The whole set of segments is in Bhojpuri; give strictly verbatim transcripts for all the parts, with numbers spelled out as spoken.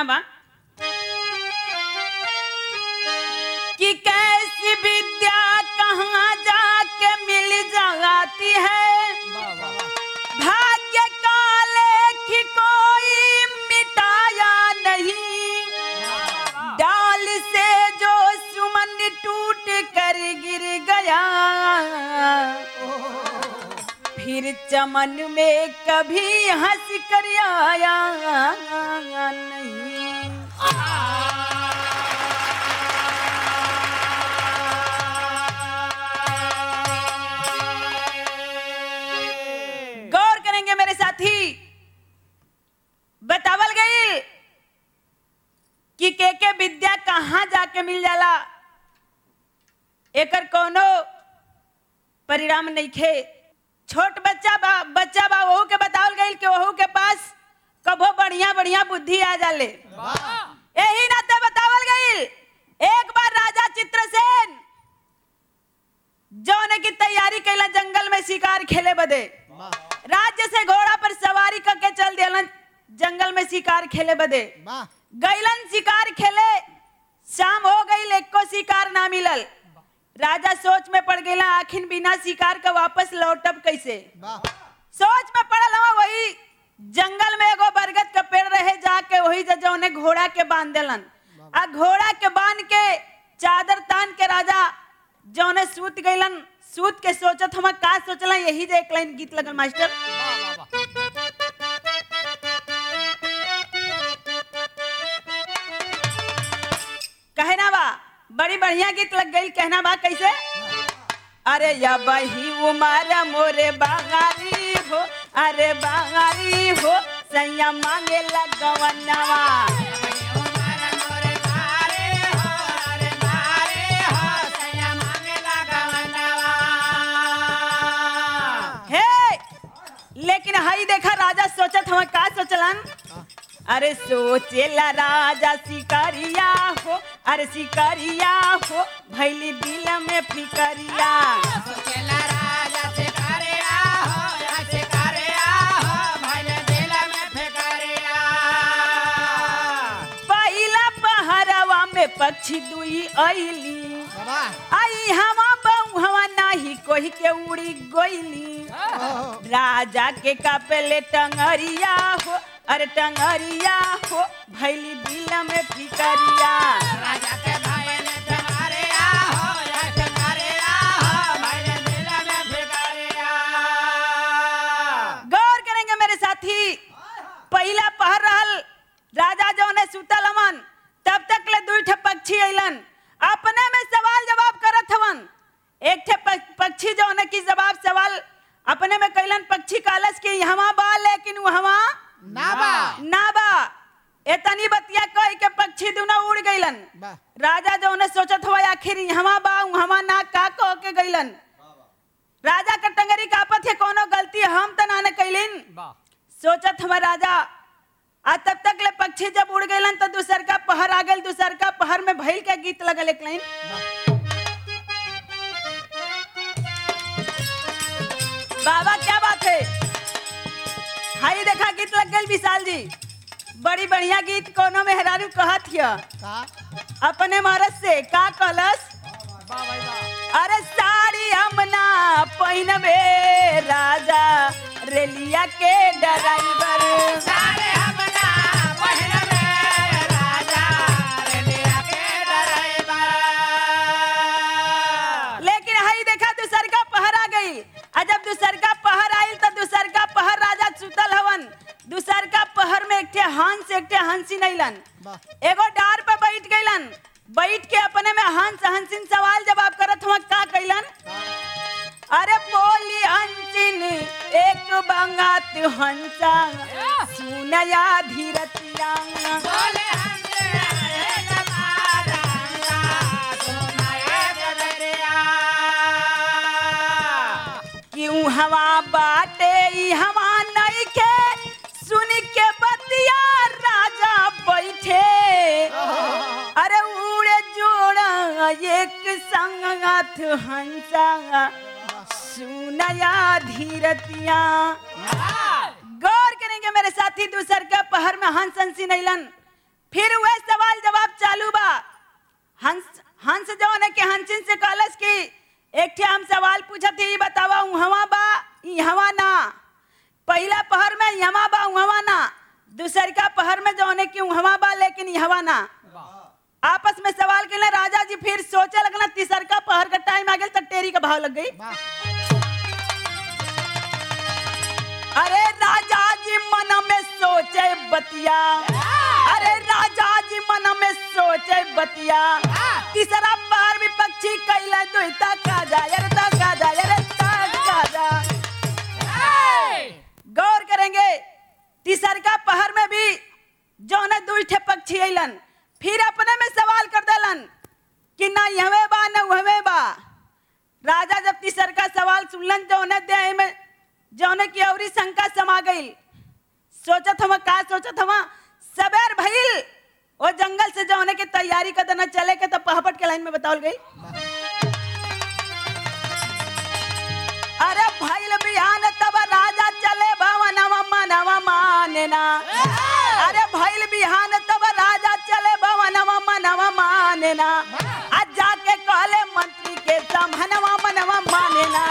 बा कि कैसी विद्या कहाँ जाके मिल जाती है, भाग्य का लेख कोई मिटाया नहीं, डाल से जो सुमन टूट कर गिर गया, फिर चमन में कभी हंस कर आया नहीं। गौर करेंगे मेरे साथी, बतावल गई कि के के विद्या कहाँ जाके मिल जाला, एकर कोनो परिणाम नहीं खे। छोट बच्चा बा बच्चा बा वहू के बतावल गई कि वहू के पास कबो बढ़िया बढ़िया बुद्धि आ जाले। यही नाते बतावल गई एक बार राजा चित्रसेन जौने की तैयारी कैला जंगल में शिकार खेले बदे, राज्य से घोड़ा पर सवारी करके चल दिलन जंगल में शिकार खेले बदे। गैलन शिकार खेले, शाम हो गई, एको शिकार ना मिलल। राजा सोच में पड़ गया, आखिर बिना शिकार का वापस लौटब कैसे। सोच में पड़ल हुआ, वही जंगल में एगो बरगद का पेड़ रहे, जाके वही जौने घोड़ा के बांध देलन। आ घोड़ा के बांध के चादर तान के राजा जौने सूत गईलन। सूत के सोचत हम का सोचला, यही जे एक लाइन गीत लगल मास्टर। कहना बा बड़ी बढ़िया गीत लग गई। कहना बा कैसे, अरे या बही उमर मोरे बागारी हो, अरे बागारी हो सैया मांगे लगवनवा, लेकिन हई देखा राजा सोचत हम का सोचलन, अरे सोचेला राजा शिकारिया हो, अरे शिकारिया हो भैली दिल में फिकरिया, सोचेला राजा शिकारिया हो, शिकारिया हो भैली दिल में फिकरिया। पहिला पहरवा में पक्षी दुई आईली, आई हवा बहु हवा नाही कोई के उड़ी गोइली, राजा के कापेले टंगरिया हो, अरे टंगरिया हो भैली दिल में फिकरिया, राजा के भैले टंगरिया हो, टंगरिया हो भैली दिल में फिकरिया। गौर करेंगे मेरे साथी, पहला पहर रहल, राजा जौने सुतल हवन, तब तक ले दुई ठे पक्षी अइलन, अपने में सवाल जवाब करत हवन। एक ठे पक्षी जौने की जवाब सवाल अपने में कैलन, पक्षी कालस के यहाँ बा लेकिन वहाँ ना बा, ना बा। एतनी बतिया कह के पक्षी दोनों उड़ गईलन। राजा जौने सोचत हुआ आखिर यहाँ बा वहाँ ना, का कह के गईलन। राजा का टंगरी कापत है, कोनो गलती हम त ना कैलिन, सोचत हुआ राजा। आ तब तक ले पक्षी जब उड़ गईलन तो दूसर का पहर आ गल, दूसर का पहर में भइल के गीत लगल एक लाइन। बाबा क्या बात है, हाई देखा गीत लग गई विशाल जी, बड़ी बढ़िया गीत। कोनो मेहरारू कहत हिया अपने मरद से का कहलस, अरे साड़ी हमना पहिनबे राजा रेलिया के ड्राइवर, साड़ी हमना पहिनबे राजा रेलिया के ड्राइवर। लेकिन हाई देखा दूसर का पहर आ गई, जब दूसर का पहर आयल तो दूसर का पहर राजा सुतल हवन, दूसर का पहर में एक ठे हंस एक ठे हंसी नैलन, एगो डार पे बैठ गईलन, बैठ के अपने में हंस हंसिन सवाल जवाब करत हुआ का कैलन, अरे बोली हंसिन एक बंगात हंसा सुनया धीरतिया, बोले हंसिन एक बंगात हंसा सुनया धीरतिया, क्यों हवा बाटे हवा नहीं के सुन के बतिया राजा बैठे, अरे उड़े जोड़ा एक संगत हंसा सुनया धीरतिया। गौर करेंगे मेरे साथी, दूसर के पहर में हंस हंसी नैलन, फिर वह सवाल जवाब चालू बा। हंस हंस जौन है कि हंसिन से कहलस कि एक ठे हम सवाल पूछत ही बतावा उहवा बा इहवा ना। पहला पहर में यमा बा उहवा ना, दूसर का पहर में जौन है कि उहवा बा लेकिन इहवा ना। आपस में सवाल के लिए राजा जी फिर सोचे लगना, तीसर का पहर का टाइम आ गया तक टेरी का भाव लग गई। अरे राजा जी मन में सोचे बतिया, अरे राजा जी मन में सोचे बतिया, तीसरा पहर भी पक्षी कैला दुईता का जाए रे ता का जाए रे ता का जा। गौर करेंगे तीसर का पहर में भी जौन है दुई ठे पक्षी अइलन, फिर अपने में सवाल कर देलन कि ना यहवे बा ना वहवे बा। राजा जब तीसर का सवाल सुनलन जौन है देह में जौन की अवरी शंका समा गई। सोचत हम का सोचत हम सबेर भइल वो जंगल से जौन की तैयारी कर देना चले के तो पहपट के लाइन में बतावल गई। अरे भइल बिहान तब राजा चले भवनवा मनवा माने ना। अरे भइल बिहान तब राजा चले भवनवा मनवा माने ना। आज जाके कहले मंत्री के समहनवा मनवा माने ना।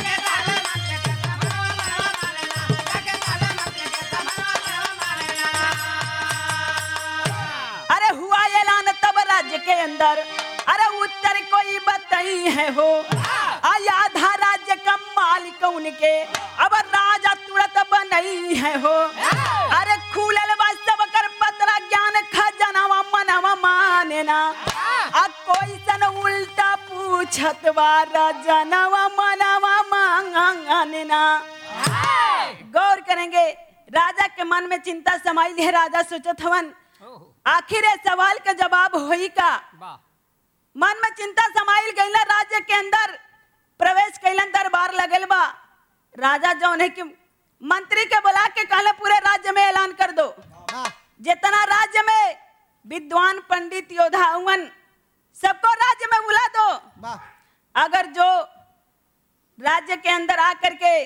अरे हुआ ऐलान तब राज्य के अंदर, अरे उत्तर कोई बताई है हो, आधा राज्य का मालिक उनके अब राजा तुरंत बनई है हो। अरे खुलल बा सब कर पतरा ज्ञान खजनवा मनवा माने ना। आ कोई सन उल्टा पूछत बा राजनवा मनवा मांगने ना। गौर करेंगे राजा के मन में चिंता समाई है। राजा सोचत हवन आखिर सवाल का जवाब होई का। मन में चिंता समाइल गईला, राज्य के अंदर प्रवेश कैलन, दरबार लगल बा। राजा जौन है कि मंत्री के बुला के कहले पूरे राज्य में ऐलान कर दो, जितना राज्य में विद्वान पंडित योद्धा हुवन सबको राज्य में बुला दो। अगर जो राज्य के अंदर आकर के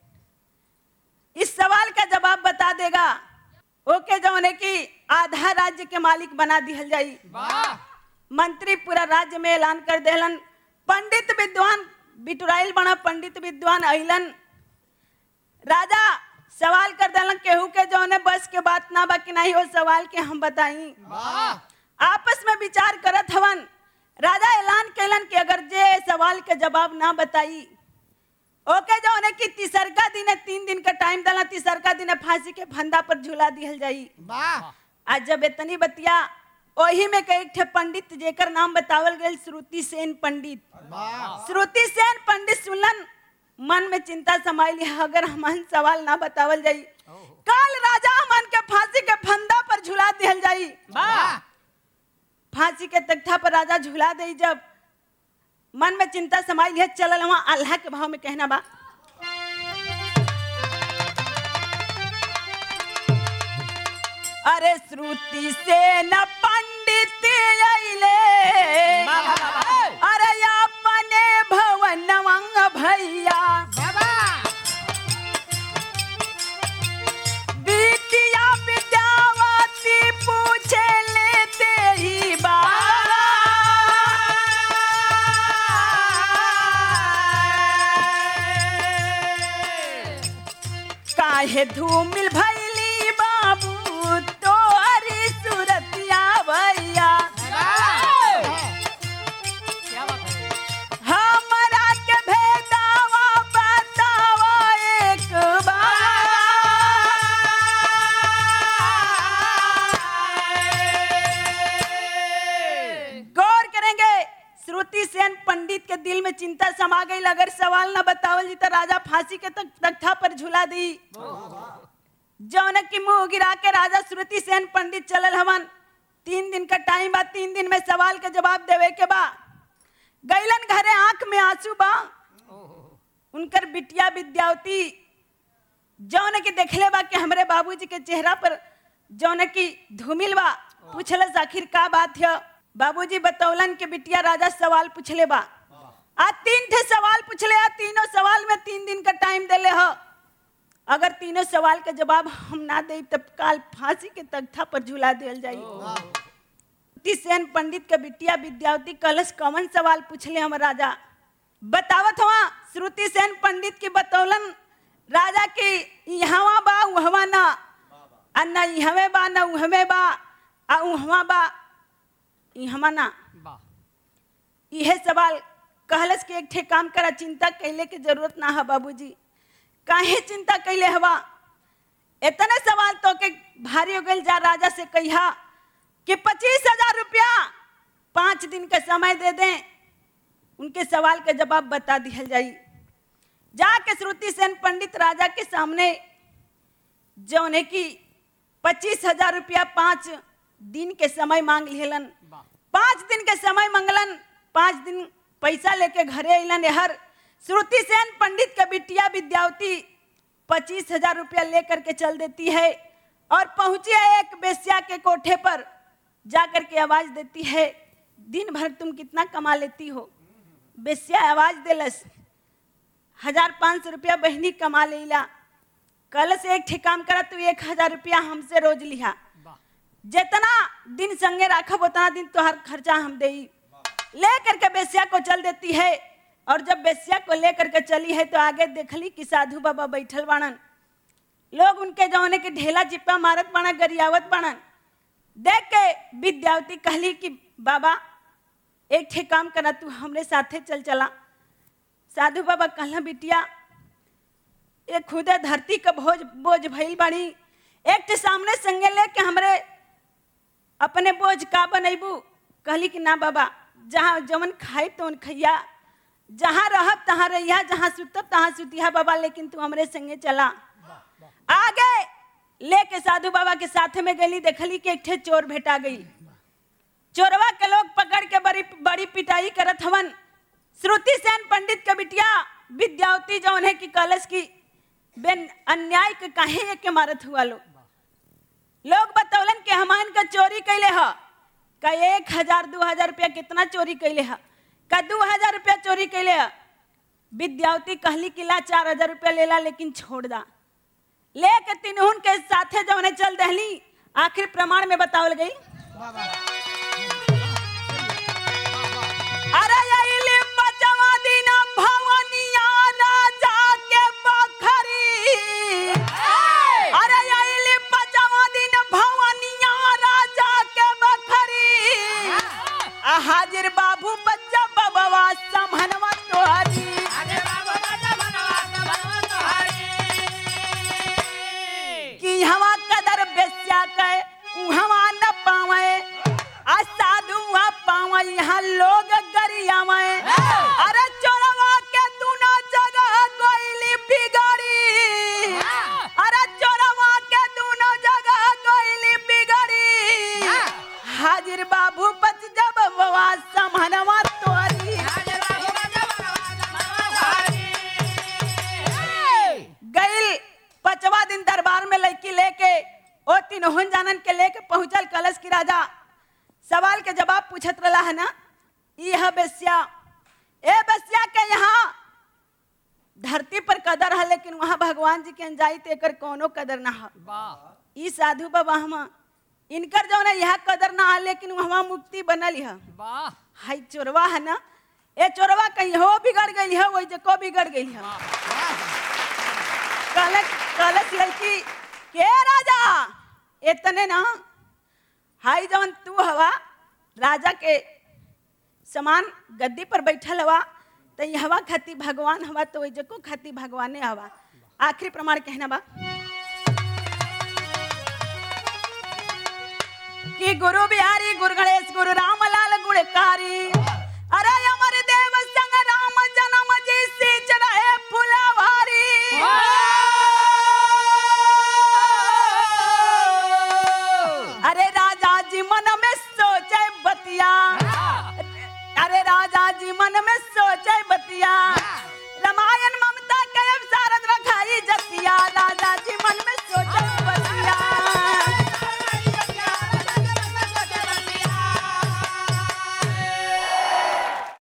इस सवाल का जवाब बता देगा ओके जौन है कि आधा राज्य के मालिक बना दिहल जाई। मंत्री पूरा राज्य में ऐलान कर देलन। पंडित विद्वान बिटुराइल बना, पंडित विद्वान अइलन। राजा सवाल कर देलन केहू के जौन है बस के बात ना बाकी नहीं हो सवाल के हम बताई। आपस में विचार करत हवन। राजा ऐलान कैलन कि अगर जे सवाल के जवाब ना बताई ओके जौन है कि तीसरका दिन तीन दिन का टाइम देला, तीसरका दिन फांसी के फंदा पर झूला दिहल जाई। आज जब इतनी बतिया ओही में कई ठे पंडित जेकर नाम बतावल गए श्रुति सेन पंडित। श्रुति सेन पंडित सुनलन, मन में चिंता समाइली अगर हमन सवाल ना बतावल जाई काल राजा हमन के फांसी के फंदा पर झूला दिहल जाई। फांसी के तख्ता पर राजा झूला दे। जब मन में चिंता समाइल है चलल वहां अल्लाह के भाव में कहना बा। अरे श्रुति सेन पंडित अइले, अरे अपने भवनवा भैया बिटिया विद्यावती पूछे लेते ही बा। काहे धूमिल भैली बाबू तोरी सूरतिया भैया, हमरा के भेदावा बतावा एक बार। गौर करेंगे श्रुति सेन पंडित के दिल में चिंता समा गई। अगर सवाल न बतावल जी तो राजा फांसी के तक तख्ता पर झूला दी। जौन की मुंह गिरा के राजा श्रुति सेन पंडित चलल हवन। तीन दिन का टाइम बा, तीन दिन में सवाल के जवाब देवे के बा। गैलन घरे आंख में आंसू बा। उनकर बिटिया विद्यावती जौन की देखले बा कि हमरे बाबूजी के चेहरा पर जौन की धूमिल बा। पूछलस आखिर का बात है। बाबूजी बतौलन के बिटिया राजा सवाल पूछले बा। आ तीन थे सवाल पूछले, आ तीनों सवाल में तीन दिन का टाइम देले ह। अगर तीनों सवाल के जवाब हम ना दे तब काल फांसी के तख्ता पर झूला दिया जाई। श्रुति सेन पंडित के बिटिया विद्यावती कलश कवन सवाल पूछले हम राजा बतावत हुआ। श्रुति सेन पंडित की बतौलन राजा की यहाँ बा उहवा ना आ न इहवे बा न उहवे बा आ उहवा बा इहवा ना। इहे सवाल कहलस के एक ठे काम करा, चिंता कैले की जरूरत ना है बाबूजी, काहे चिंता कैले हवा, इतने सवाल तो के भारी हो गई। जा राजा से कहिया कि पच्चीस हजार रुपया पांच दिन का समय दे दें, उनके सवाल का जवाब बता दिया जाई। जाके श्रुति सेन पंडित राजा के सामने जौने की पच्चीस हजार रुपया पांच दिन के समय मांग लेलन। पांच दिन के समय मंगलन, पांच दिन पैसा लेके घरे अलन। हर श्रुति सेन पंडित के बिटिया विद्यावती पच्चीस हजार रुपया लेकर के चल देती है और पहुंची है एक बेश्या के कोठे पर। जाकर के आवाज देती है, दिन भर तुम कितना कमा लेती हो। बेश्या आवाज देलस, हजार पाँच सौ रुपया बहनी कमा लेला। कल से एक ठिकाम करा, तू एक हजार रुपया हमसे रोज लिहा, जितना दिन संगे राखब उतना दिन तोहर खर्चा हम दे। लेकर के बेश्या को चल देती है और जब बेश्या को लेकर के चली है तो आगे देखली कि साधु बाबा बैठल बाणन। लोग उनके जौने के ढेला चिप्पा मारत बाणा, गरियावत बाणन। देख के विद्यावती कहली कि बाबा एक ठे काम करा, तू हमरे साथे चल चला। साधु बाबा कहला, बिटिया ये खुदे धरती का बोझ बोझ भइल बाड़ी, एक ठे सामने संगे लेके हमरे अपने बोझ का बनैबू। कहली कि ना बाबा, जहाँ जवन खाई तो खैया, जहाँ रहब तहाँ रहिया, जहाँ सुतब तहाँ सुतिया बाबा, लेकिन तू हमरे संगे चला। आगे लेके साधु बाबा के साथ में गली, देखली कि एक ठे चोर भेटा गई। चोरवा के लोग पकड़ के बड़ी बड़ी पिटाई करत हवन। श्रुति सेन पंडित के बिटिया विद्यावती जौन है कि कलश की बेन अन्याय के काहे के मारत हुआ। लोग लोग बतौलन के हमान का चोरी कैले ह, का एक हजार दो हजार रुपया कितना चोरी कैले है, का दो हजार रुपया चोरी कैले है। विद्यावती कहली कि ला चार हजार रुपया लेला, लेकिन छोड़ दा। लेके तीनहुन के साथे जौने चल दहली। आखिर प्रमाण में बतावल गई, अरे यही बचवा दिन भवनिया राजा के बखरी, अरे यही बचवा दिन भवनिया राजा के बखरी, हाजिर बाबू बच्चा बबवा समहनवा तोहरी, कि हवा कदर बेस्या के उहवा न पावे, साधु पावे यहाँ लोग गरियावे। अरे चोरवा के दूना जगह गोइली बिगड़ी, अरे चोरवा के दूना जगह गोइली बिगड़ी, हाजिर बाबू बच जब बबवा समहनवा तोहरी। गइल पचवा दिन दरबार में लड़की लेके ओ तीनों जानन के लेके पहुंचल कलश की राजा। सवाल के जवाब पूछत रहा है ना, यह बेस्या ए बेस्या के यहाँ धरती पर कदर है, लेकिन वहाँ भगवान जी के अंजाई तेकर कोनो कदर ना है। ई साधु बाबा हम इनकर जो ना यह कदर ना है, लेकिन वहाँ मुक्ति बनल है। हाई चोरवा है ना, ए चोरवा कहीं हो बिगड़ गई है, वही जको बिगड़ गई है। कलश कलश लड़की के राजा इतने ना, हाई जवन तू हवा राजा के समान गद्दी पर बैठल हवा, तो ये हवा खाती भगवान हवा, तो वही जको खाती भगवाने हवा। आखिरी प्रमाण कहना बा कि गुरु बिहारी गुरु गणेश गुरु रामलाल गुणकारी, अरे अमर देव संग राम जन्म जी सींच रहे फुलवारी। अरे राजा जी मन में सोचे बतिया, अरे राजा जी मन में सोचे बतिया,